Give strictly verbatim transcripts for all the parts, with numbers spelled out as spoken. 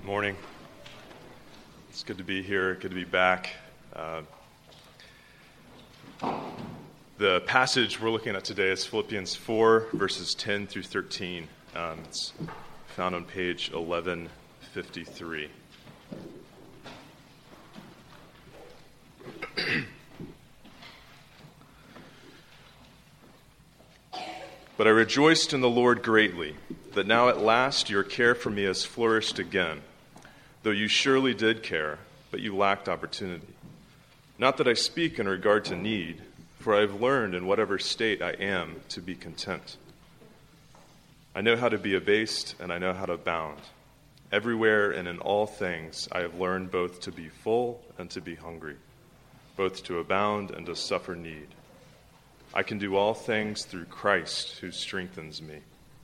Morning. It's good to be here, good to be back. Uh, the passage we're looking at today is Philippians four, verses ten through thirteen. Um, it's found on page eleven fifty-three. But I rejoiced in the Lord greatly, that now at last your care for me has flourished again, though you surely did care, but you lacked opportunity. Not that I speak in regard to need, for I have learned in whatever state I am to be content. I know how to be abased, and I know how to abound. Everywhere and in all things I have learned both to be full and to be hungry, both to abound and to suffer need. I can do all things through Christ who strengthens me.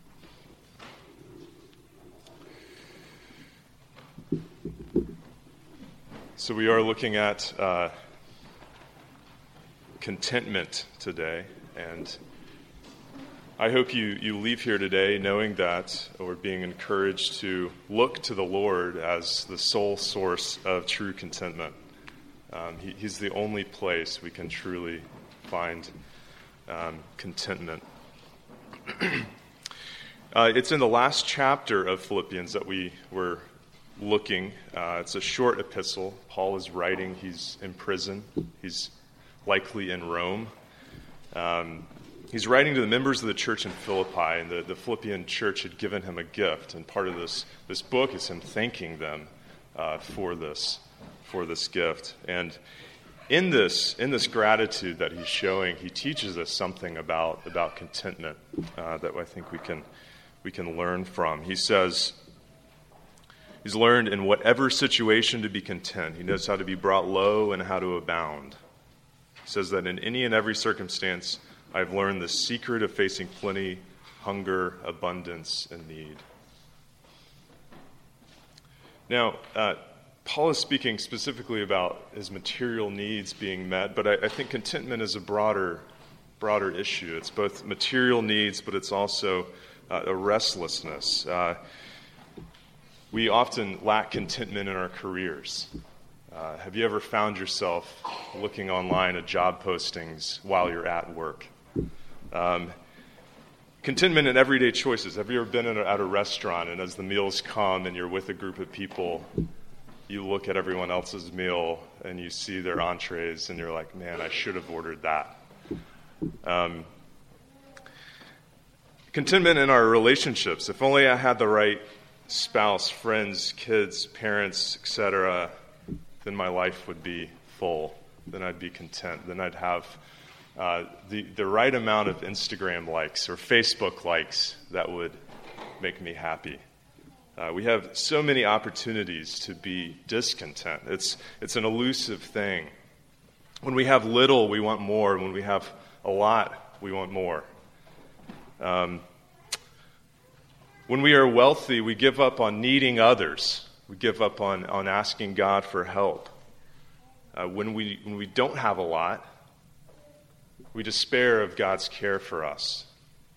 So we are looking at uh, contentment today, and I hope you, you leave here today knowing that, or being encouraged to look to the Lord as the sole source of true contentment. Um, he, he's the only place we can truly find um, contentment. uh, it's in the last chapter of Philippians that we were looking. Uh, it's a short epistle. Paul is writing. He's in prison. He's likely in Rome. Um, he's writing to the members of the church in Philippi, and the, the Philippian church had given him a gift. And part of this this book is him thanking them uh, for this for this gift. And in this in this gratitude that he's showing, he teaches us something about about contentment uh, that I think we can we can learn from. He says, he's learned in whatever situation to be content. He knows how to be brought low and how to abound. He says that in any and every circumstance, I've learned the secret of facing plenty, hunger, abundance, and need. Now, uh, Paul is speaking specifically about his material needs being met, but I, I think contentment is a broader, broader issue. It's both material needs, but it's also uh, a restlessness. Uh, We often lack contentment in our careers. Uh, have you ever found yourself looking online at job postings while you're at work? Um, contentment in everyday choices. Have you ever been in a, at a restaurant, and as the meals come and you're with a group of people, you look at everyone else's meal and you see their entrees and you're like, man, I should have ordered that. Um, contentment in our relationships. If only I had the right spouse, friends, kids, parents, et cetera, then my life would be full. Then I'd be content. Then I'd have uh, the, the right amount of Instagram likes or Facebook likes that would make me happy. Uh, we have so many opportunities to be discontent. It's, it's an elusive thing. When we have little, we want more. When we have a lot, we want more. Um, When we are wealthy, we give up on needing others. We give up on, on asking God for help. Uh, when we when we don't have a lot, we despair of God's care for us.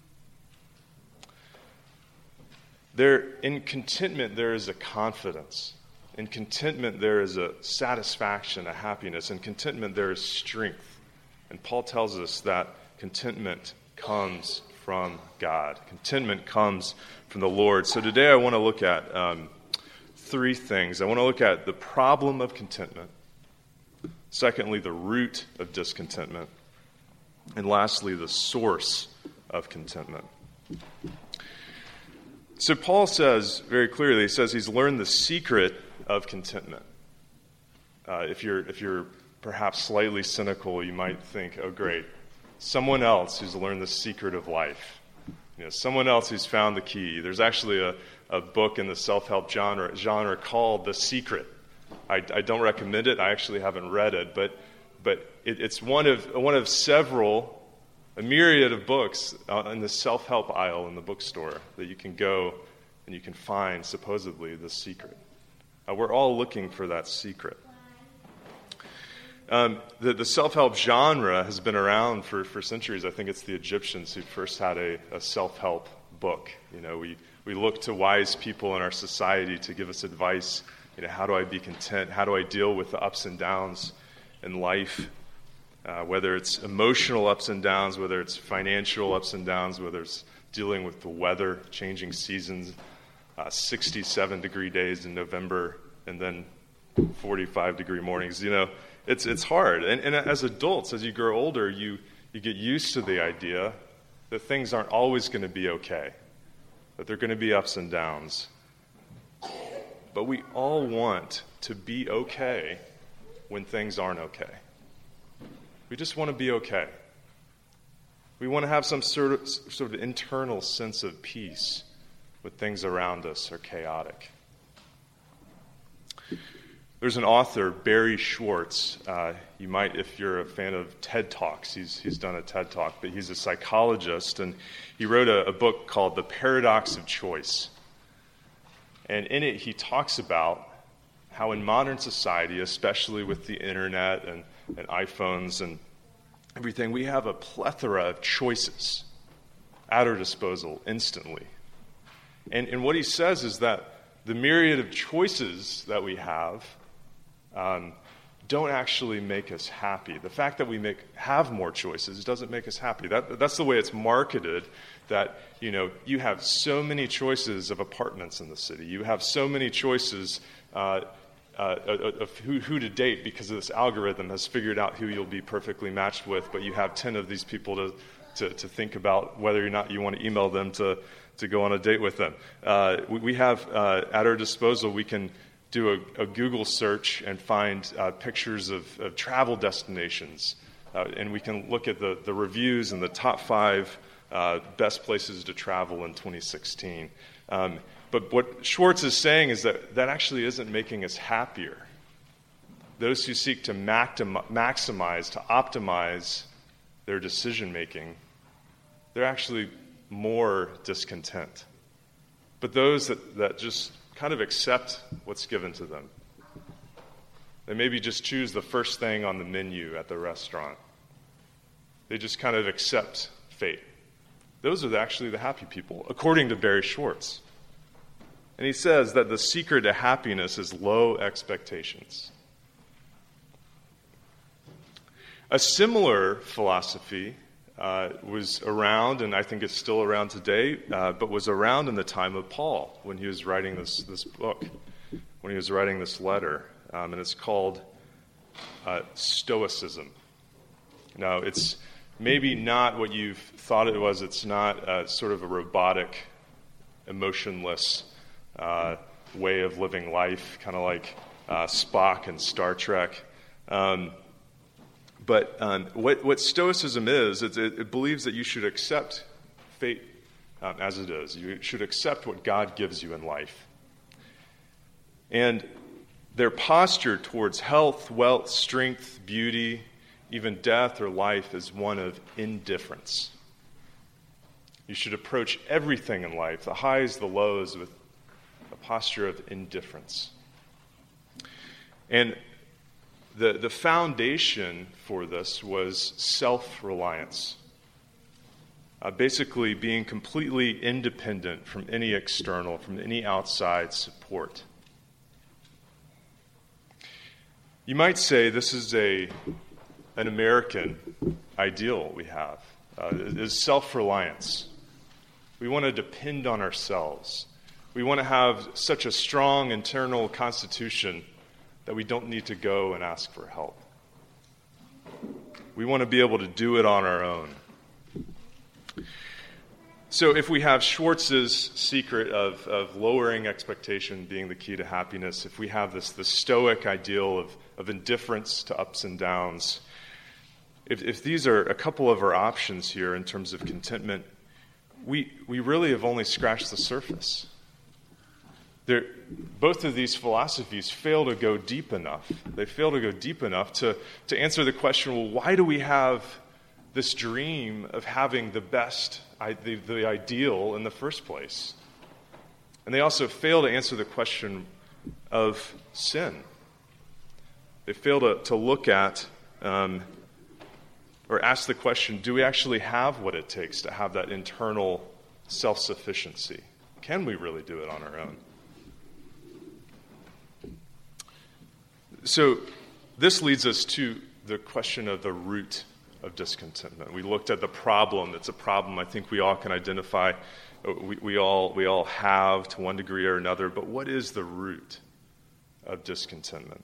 There, in contentment, there is a confidence. In contentment, there is a satisfaction, a happiness. In contentment, there is strength. And Paul tells us that contentment comes from God. Contentment comes from the Lord. So today I want to look at um, three things. I want to look at the problem of contentment. Secondly, the root of discontentment. And lastly, the source of contentment. So Paul says very clearly, he says he's learned the secret of contentment. Uh, if you're if you're perhaps slightly cynical, you might think, oh great, someone else who's learned the secret of life. You know, someone else who's found the key. There's actually a, a book in the self-help genre, genre called The Secret. I, I don't recommend it. I actually haven't read it, but but it, it's one of one of several, a myriad of books uh, in the self-help aisle in the bookstore that you can go and you can find supposedly the secret. Uh, we're all looking for that secret. Um, the, the self-help genre has been around for, for centuries. I think it's the Egyptians who first had a, a self-help book. You know, we, we look to wise people in our society to give us advice. You know, how do I be content? How do I deal with the ups and downs in life? Uh, whether it's emotional ups and downs, whether it's financial ups and downs, whether it's dealing with the weather, changing seasons, uh, sixty-seven degree days in November, and then forty-five degree mornings. You know, it's it's hard. And, and as adults, as you grow older, you, you get used to the idea that things aren't always going to be okay, that there are going to be ups and downs. But we all want to be okay when things aren't okay. We just want to be okay. We want to have some sort of, sort of internal sense of peace when things around us are chaotic. There's an author, Barry Schwartz. Uh, you might, if you're a fan of TED Talks, he's he's done a TED Talk, but he's a psychologist, and he wrote a, a book called The Paradox of Choice. And in it, he talks about how in modern society, especially with the internet and, and iPhones and everything, we have a plethora of choices at our disposal instantly. And, and what he says is that the myriad of choices that we have um, don't actually make us happy. The fact that we make have more choices doesn't make us happy. That, that's the way it's marketed, that, you know, you have so many choices of apartments in the city. You have so many choices uh, uh, of who, who to date because this algorithm has figured out who you'll be perfectly matched with, but you have ten of these people to, to, to think about whether or not you want to email them to, to go on a date with them. Uh, we, we have uh, at our disposal, we can do a, a Google search and find uh, pictures of, of travel destinations. Uh, and we can look at the, the reviews and the top five uh, best places to travel in twenty sixteen. Um, but what Schwartz is saying is that that actually isn't making us happier. Those who seek to maxim- maximize, to optimize their decision-making, they're actually more discontent. But those that, that just kind of accept what's given to them, they maybe just choose the first thing on the menu at the restaurant. They just kind of accept fate. Those are actually the happy people, according to Barry Schwartz. And he says that the secret to happiness is low expectations. A similar philosophy uh, was around, and I think it's still around today, uh, but was around in the time of Paul when he was writing this, this book, when he was writing this letter. Um, and it's called uh, Stoicism. Now, it's maybe not what you've thought it was. It's not uh, sort of a robotic, emotionless uh, way of living life, kind of like uh, Spock in Star Trek. Um, but um, what, what Stoicism is, it, it believes that you should accept fate um, as it is. You should accept what God gives you in life. And their posture towards health, wealth, strength, beauty, even death or life is one of indifference. You should approach everything in life, the highs, the lows, with a posture of indifference. And the, the foundation for this was self-reliance. Uh, basically being completely independent from any external, from any outside support. You might say this is a an American ideal we have, uh, is self-reliance. We want to depend on ourselves. We want to have such a strong internal constitution that we don't need to go and ask for help. We want to be able to do it on our own. So if we have Schwartz's secret of, of lowering expectation being the key to happiness, if we have this, this stoic ideal of, of indifference to ups and downs, if, if these are a couple of our options here in terms of contentment, we, we really have only scratched the surface. There, both of these philosophies fail to go deep enough. They fail to go deep enough to, to answer the question, well, why do we have this dream of having the best, the, the ideal in the first place? And they also fail to answer the question of sin. They fail to, to look at um, or ask the question, do we actually have what it takes to have that internal self-sufficiency? Can we really do it on our own? So this leads us to the question of the root of discontentment. We looked at the problem. It's a problem I think we all can identify. We, we all we all have to one degree or another. But what is the root of discontentment?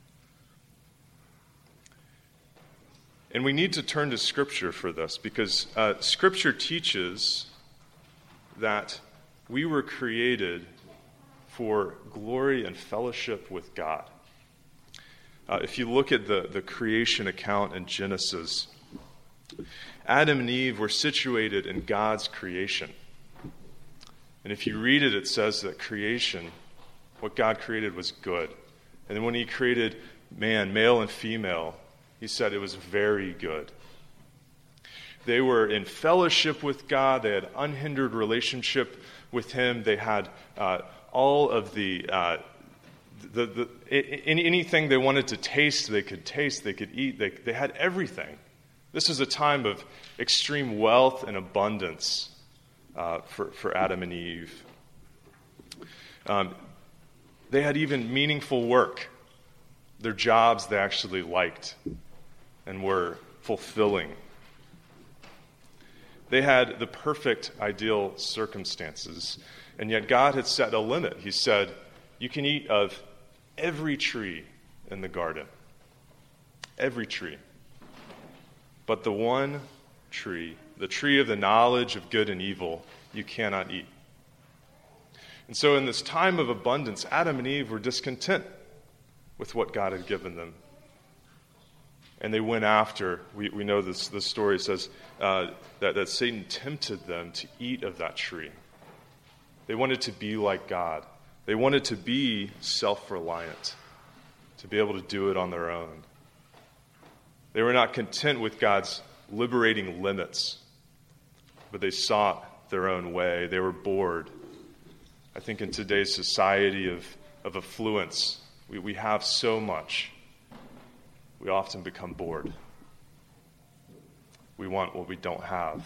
And we need to turn to Scripture for this, because uh, Scripture teaches that we were created for glory and fellowship with God. Uh, if you look at the, the creation account in Genesis, Adam and Eve were situated in God's creation. And if you read it, it says that creation, what God created was good. And then when he created man, male and female, he said it was very good. They were in fellowship with God. They had unhindered relationship with him. They had uh, all of the, uh, the, the any, anything they wanted to taste, they could taste, they could eat. They, they had everything. This is a time of extreme wealth and abundance uh, for, for Adam and Eve. Um, they had even meaningful work. Their jobs they actually liked and were fulfilling. They had the perfect, ideal circumstances, and yet God had set a limit. He said, you can eat of every tree in the garden. Every tree. But the one tree, the tree of the knowledge of good and evil, you cannot eat. And so in this time of abundance, Adam and Eve were discontent with what God had given them. And they went after, we, we know this, this story says uh, that, that Satan tempted them to eat of that tree. They wanted to be like God. They wanted to be self-reliant, to be able to do it on their own. They were not content with God's liberating limits, but they sought their own way. They were bored. I think in today's society of, of affluence, we, we have so much. We often become bored. We want what we don't have.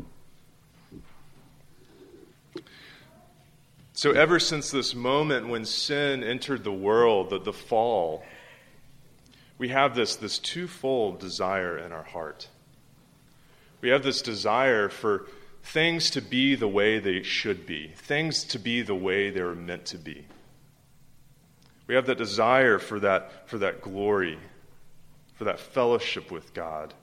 So ever since this moment when sin entered the world, the, the fall, we have this, this twofold desire in our heart. We have this desire for things to be the way they should be, things to be the way they were meant to be. We have that desire for that, for that glory, for that fellowship with God.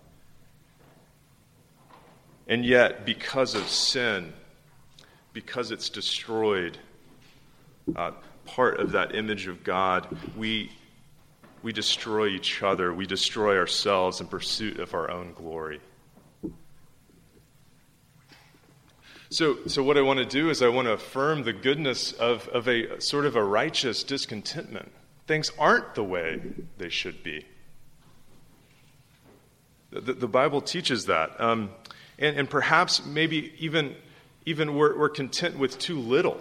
And yet, because of sin, because it's destroyed uh, part of that image of God, we we destroy each other, we destroy ourselves in pursuit of our own glory. So, so what I want to do is I want to affirm the goodness of, of a sort of a righteous discontentment. Things aren't the way they should be. The, the Bible teaches that. Um, and, and perhaps maybe even, even we're, we're content with too little.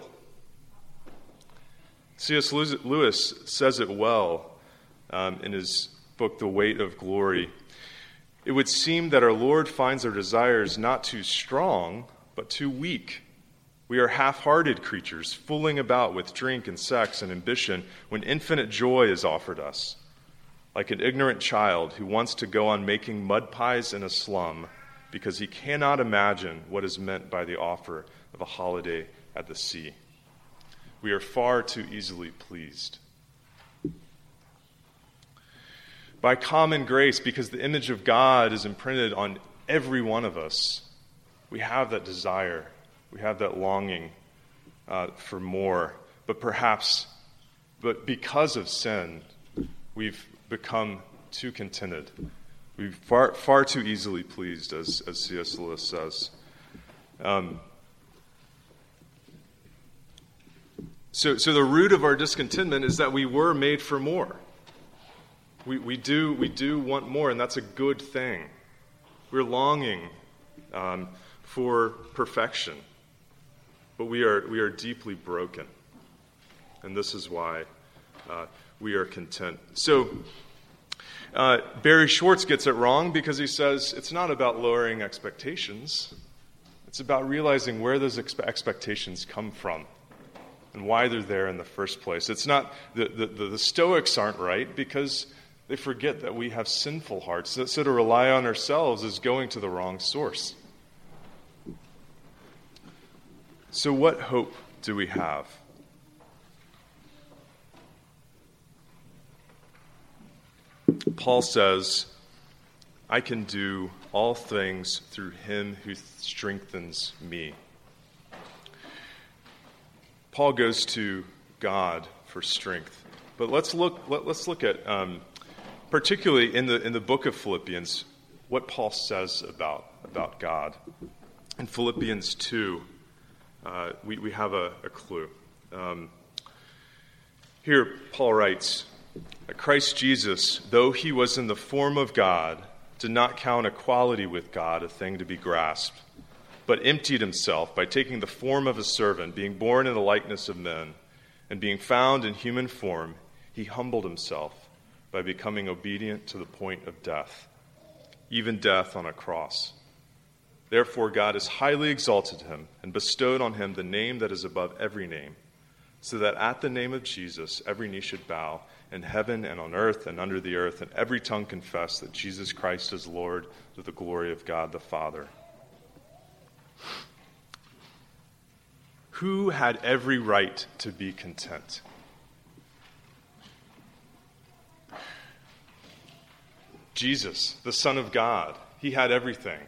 C S Lewis says it well um, in his book, The Weight of Glory. It would seem that our Lord finds our desires not too strong, but too weak. We are half-hearted creatures, fooling about with drink and sex and ambition when infinite joy is offered us. Like an ignorant child who wants to go on making mud pies in a slum because he cannot imagine what is meant by the offer of a holiday at the sea. We are far too easily pleased. By common grace, because the image of God is imprinted on every one of us, we have that desire, we have that longing uh, for more. But perhaps, but because of sin, we've become too contented. We've far far too easily pleased, as, as C S Lewis says. Um, so, so the root of our discontentment is that we were made for more. We we do we do want more, and that's a good thing. We're longing um, for perfection, but we are we are deeply broken, and this is why uh, we are content. So uh, Barry Schwartz gets it wrong because he says it's not about lowering expectations. It's about realizing where those expe- expectations come from and why they're there in the first place. It's not, the, the, the, the Stoics aren't right because they forget that we have sinful hearts. So, so to rely on ourselves is going to the wrong source. So what hope do we have? Paul says, I can do all things through him who strengthens me. Paul goes to God for strength. But let's look let, let's look at um, particularly in the in the book of Philippians what Paul says about about God. In Philippians two, uh, we, we have a, a clue. Um, here Paul writes, Christ Jesus, though he was in the form of God, did not count equality with God a thing to be grasped, but emptied himself by taking the form of a servant, being born in the likeness of men, and being found in human form, he humbled himself by becoming obedient to the point of death, even death on a cross. Therefore God has highly exalted him and bestowed on him the name that is above every name, so that at the name of Jesus every knee should bow, in heaven and on earth and under the earth, and every tongue confess that Jesus Christ is Lord, to the glory of God the Father. Who had every right to be content? Jesus, the Son of God. He had everything.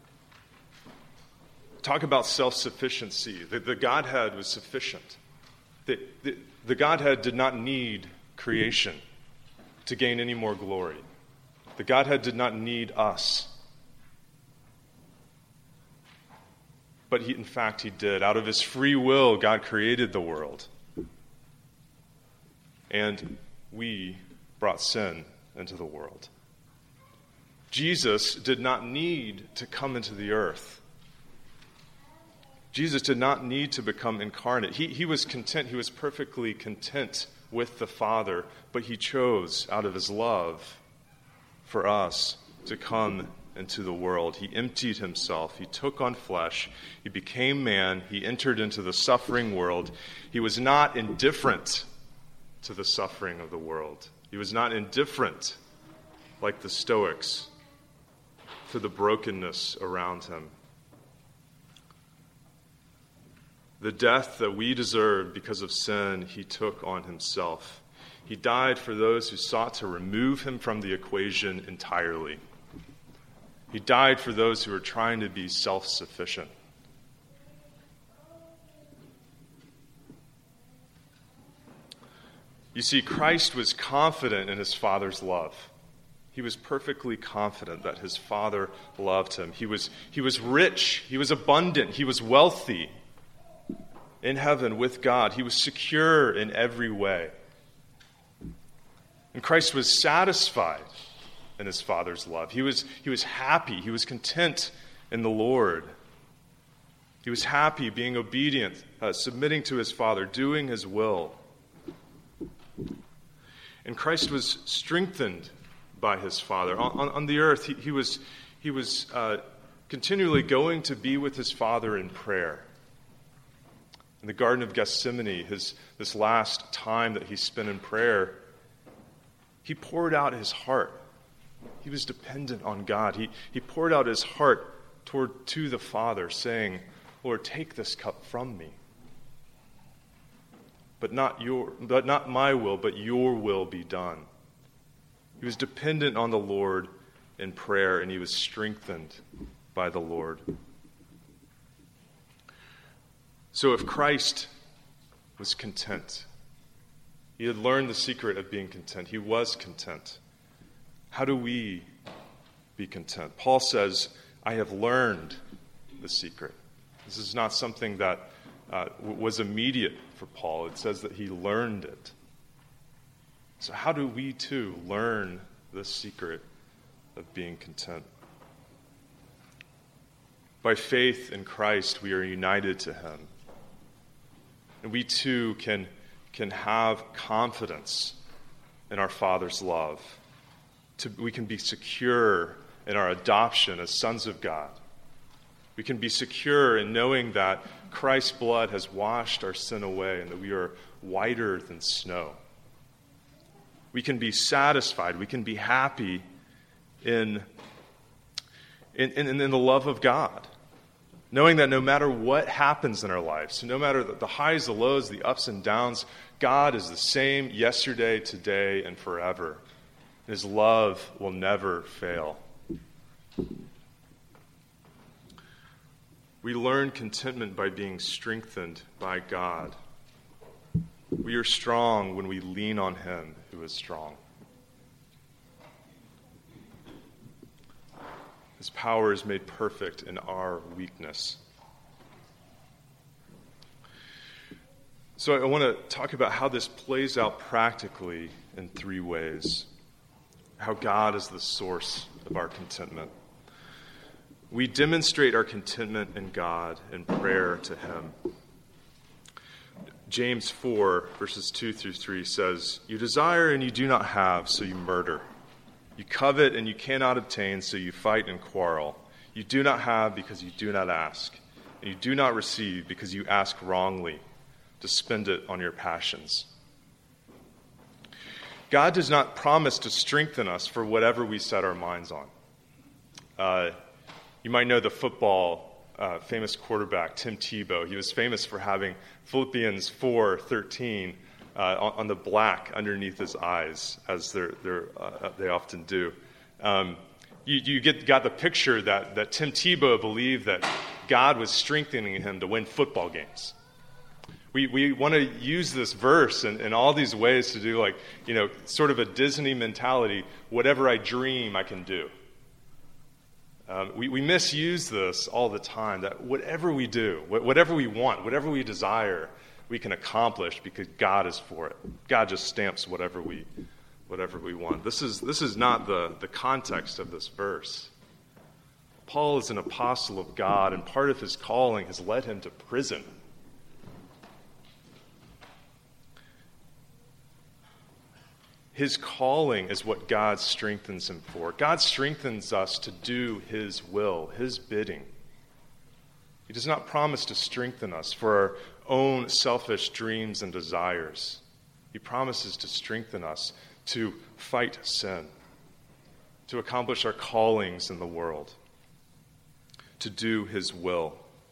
Talk about self-sufficiency. The, the Godhead was sufficient. The, the, the Godhead did not need creation to gain any more glory. The Godhead did not need us. But he, in fact, he did. Out of his free will, God created the world. And we brought sin into the world. Jesus did not need to come into the earth. Jesus did not need to become incarnate. He, he was content. He was perfectly content with the Father, but he chose, out of his love for us, to come into the world. He emptied himself. He took on flesh. He became man. He entered into the suffering world. He was not indifferent to the suffering of the world. He was not indifferent, like the Stoics, to the brokenness around him. The death that we deserved because of sin, he took on himself. He died for those who sought to remove him from the equation entirely. He died for those who were trying to be self-sufficient. You see, Christ was confident in his Father's love. He was perfectly confident that his Father loved him. He was, he was rich. He was abundant. He was wealthy. In heaven with God. He was secure in every way. And Christ was satisfied in his Father's love. He was, he was happy. He was content in the Lord. He was happy being obedient, uh, submitting to his Father, doing his will. And Christ was strengthened by his Father. On, on, on the earth, he, he was, he was uh, continually going to be with his Father in prayer. In the Garden of Gethsemane, his this last time that he spent in prayer, he poured out his heart. He was dependent on God. He, he poured out his heart toward to the Father, saying, Lord, take this cup from me. But not your, but not my will, but your will be done. He was dependent on the Lord in prayer, and he was strengthened by the Lord. So if Christ was content, he had learned the secret of being content. He was content. How do we be content? Paul says, I have learned the secret. This is not something that uh, was immediate for Paul. It says that he learned it. So how do we too learn the secret of being content? By faith in Christ, we are united to him. And we too can, can have confidence in our Father's love. To, we can be secure in our adoption as sons of God. We can be secure in knowing that Christ's blood has washed our sin away and that we are whiter than snow. We can be satisfied. We can be happy in, in, in, in the love of God, knowing that no matter what happens in our lives, no matter the highs, the lows, the ups and downs, God is the same yesterday, today, and forever. His love will never fail. We learn contentment by being strengthened by God. We are strong when we lean on Him who is strong. His power is made perfect in our weakness. So I want to talk about how this plays out practically in three ways. How God is the source of our contentment. We demonstrate our contentment in God in prayer to Him. James four, verses two through three says, "You desire and you do not have, so you murder. You covet and you cannot obtain, so you fight and quarrel. You do not have because you do not ask. And you do not receive because you ask wrongly, to spend it on your passions." God does not promise to strengthen us for whatever we set our minds on. Uh, you might know the football uh, famous quarterback, Tim Tebow. He was famous for having Philippians four thirteen uh, on, on the black underneath his eyes, as they're, they're, uh, they often do. Um, you you get got the picture that, that Tim Tebow believed that God was strengthening him to win football games. We we want to use this verse in, in all these ways to do, like, you know, sort of a Disney mentality. Whatever I dream, I can do. Um, we, we misuse this all the time, that whatever we do, whatever we want, whatever we desire, we can accomplish because God is for it. God just stamps whatever we whatever we want. This is this is not the, the context of this verse. Paul is an apostle of God, and part of his calling has led him to prison. His calling is what God strengthens him for. God strengthens us to do His will, His bidding. He does not promise to strengthen us for our own selfish dreams and desires. He promises to strengthen us to fight sin, to accomplish our callings in the world, to do His will.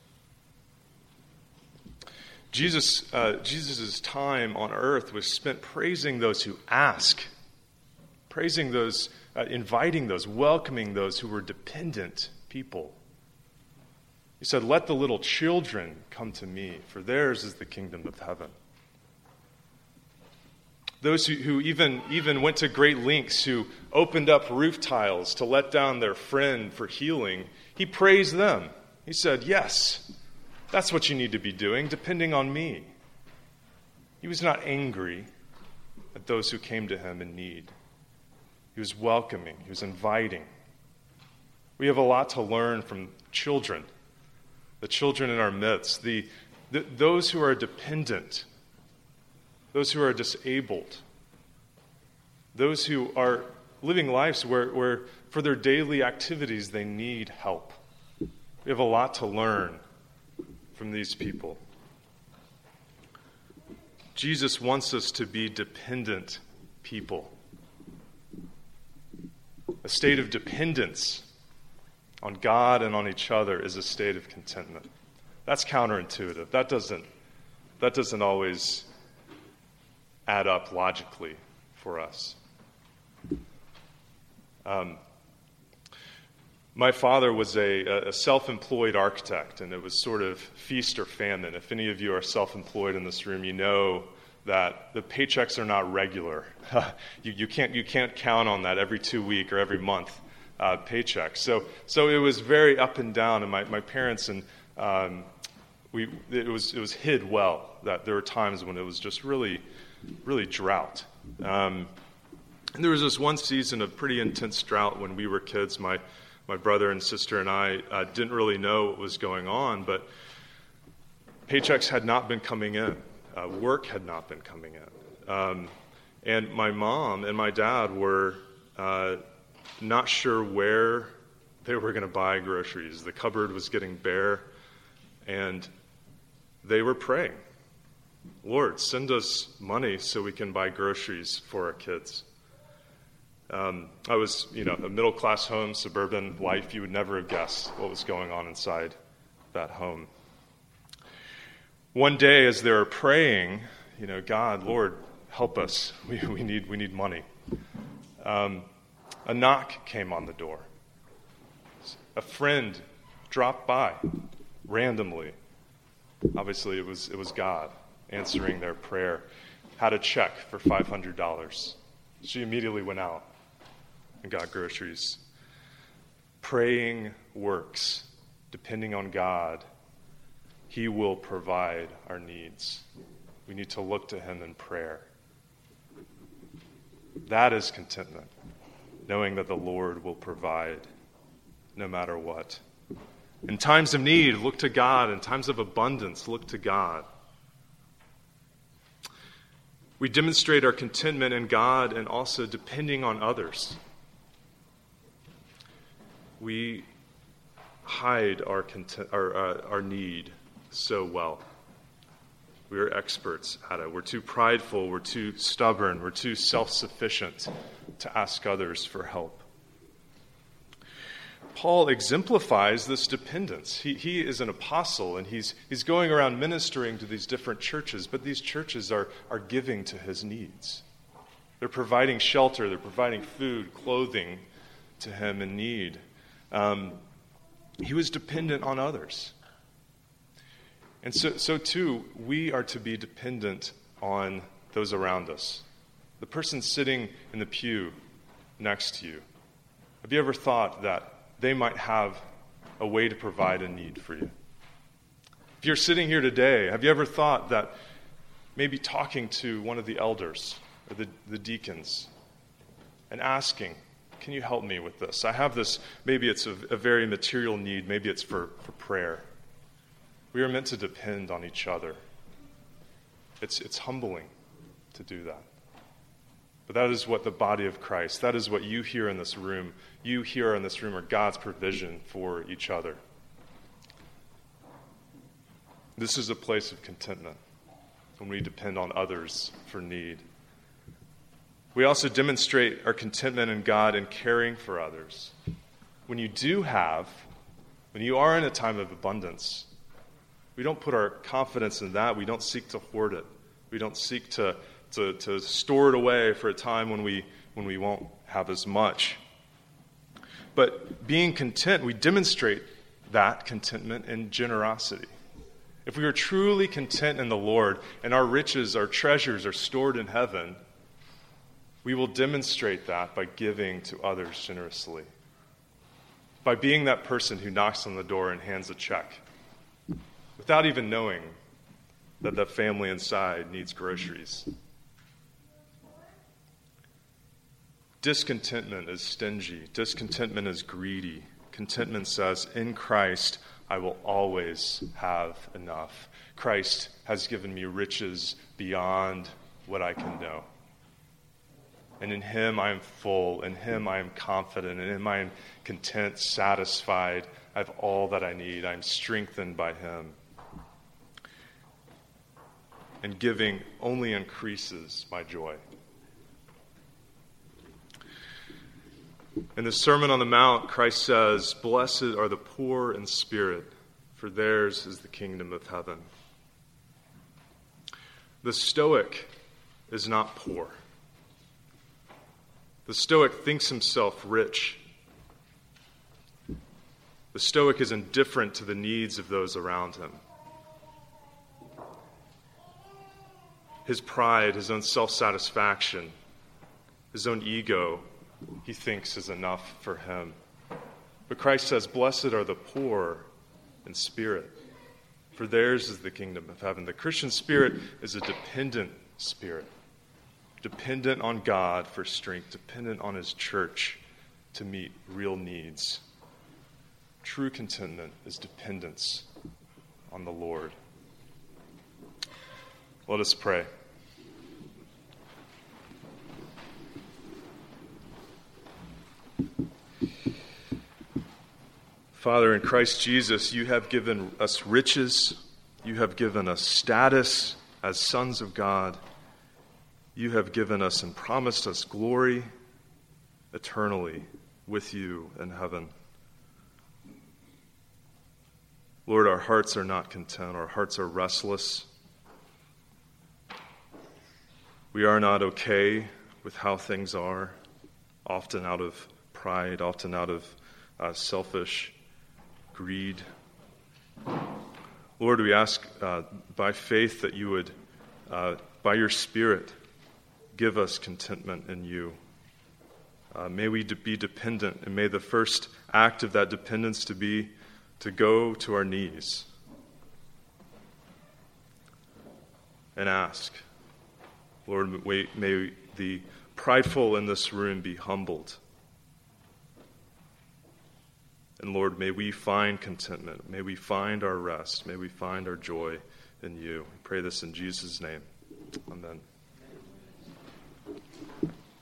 Jesus, uh, Jesus' time on earth was spent praising those who ask, praising those, uh, inviting those, welcoming those who were dependent people. He said, "Let the little children come to me, for theirs is the kingdom of heaven." Those who, who even, even went to great lengths, who opened up roof tiles to let down their friend for healing, he praised them. He said, "Yes, that's what you need to be doing, depending on me." He was not angry at those who came to him in need. He was welcoming. He was inviting. We have a lot to learn from children, the children in our midst, the, the those who are dependent, those who are disabled, those who are living lives where, where for their daily activities they need help. We have a lot to learn from these people. Jesus wants us to be dependent people. A state of dependence on God and on each other is a state of contentment. That's counterintuitive. That doesn't, that doesn't always add up logically for us. Um, My father was a, a self-employed architect, and it was sort of feast or famine. If any of you are self-employed in this room, you know that the paychecks are not regular. you, you can't you can't count on that every two week or every month uh, paycheck. So so it was very up and down. And my, my parents and um, we it was it was hid well that there were times when it was just really really drought. Um, and there was this one season of pretty intense drought when we were kids. My My brother and sister and I uh, didn't really know what was going on, but paychecks had not been coming in. Uh, work had not been coming in. Um, and my mom and my dad were uh, not sure where They were going to buy groceries. The cupboard was getting bare, and they were praying, Lord, send us money so we can buy groceries for our kids. Um, I was, you know, a middle-class home, suburban life. You would never have guessed what was going on inside that home. One day, as they were praying, you know, God, Lord, help us. We, we need we need money. Um, a knock came on the door. A friend dropped by randomly. Obviously, it was it was God answering their prayer. Had a check for five hundred dollars. She immediately went out and got groceries. Praying works. Depending on God, He will provide our needs. We need to look to Him in prayer. That is contentment, knowing that the Lord will provide no matter what. In times of need, look to God. In times of abundance, look to God. We demonstrate our contentment in God and also depending on others. We hide our content, our, uh, our need so well. We are experts at it. We're too prideful. We're too stubborn. We're too self-sufficient to ask others for help. Paul exemplifies this dependence. He, he is an apostle, and he's, he's going around ministering to these different churches, but these churches are, are giving to his needs. They're providing shelter. They're providing food, clothing to him in need. Um, he was dependent on others. And so, so too, we are to be dependent on those around us. The person sitting in the pew next to you. Have you ever thought that they might have a way to provide a need for you? If you're sitting here today, have you ever thought that maybe talking to one of the elders or the, the deacons and asking, can you help me with this? I have this, maybe it's a, a very material need, maybe it's for, for prayer. We are meant to depend on each other. It's, it's humbling to do that. But that is what the body of Christ, that is what you hear in this room, you here in this room are God's provision for each other. This is a place of contentment when we depend on others for need. We also demonstrate our contentment in God in caring for others. When you do have, when you are in a time of abundance, we don't put our confidence in that. We don't seek to hoard it. We don't seek to, to, to store it away for a time when we, when we won't have as much. But being content, we demonstrate that contentment in generosity. If we are truly content in the Lord and our riches, our treasures are stored in heaven, we will demonstrate that by giving to others generously. By being that person who knocks on the door and hands a check, without even knowing that the family inside needs groceries. Discontentment is stingy. Discontentment is greedy. Contentment says, in Christ, I will always have enough. Christ has given me riches beyond what I can know. And in Him I am full. In Him I am confident. In Him I am content, satisfied. I have all that I need. I am strengthened by Him. And giving only increases my joy. In the Sermon on the Mount, Christ says, blessed are the poor in spirit, for theirs is the kingdom of heaven. The Stoic is not poor. The Stoic thinks himself rich. The Stoic is indifferent to the needs of those around him. His pride, his own self-satisfaction, his own ego, he thinks is enough for him. But Christ says, blessed are the poor in spirit, for theirs is the kingdom of heaven. The Christian spirit is a dependent spirit, dependent on God for strength, dependent on His church to meet real needs. True contentment is dependence on the Lord. Let us pray. Father, in Christ Jesus, you have given us riches. You have given us status as sons of God. You have given us and promised us glory eternally with you in heaven. Lord, our hearts are not content. Our hearts are restless. We are not okay with how things are, often out of pride, often out of uh, selfish greed. Lord, we ask uh, by faith that you would, uh, by your Spirit, give us contentment in you. Uh, may we de- be dependent, and may the first act of that dependence to be to go to our knees and ask. Lord, may, may the prideful in this room be humbled. And Lord, may we find contentment. May we find our rest. May we find our joy in you. We pray this in Jesus' name. Amen.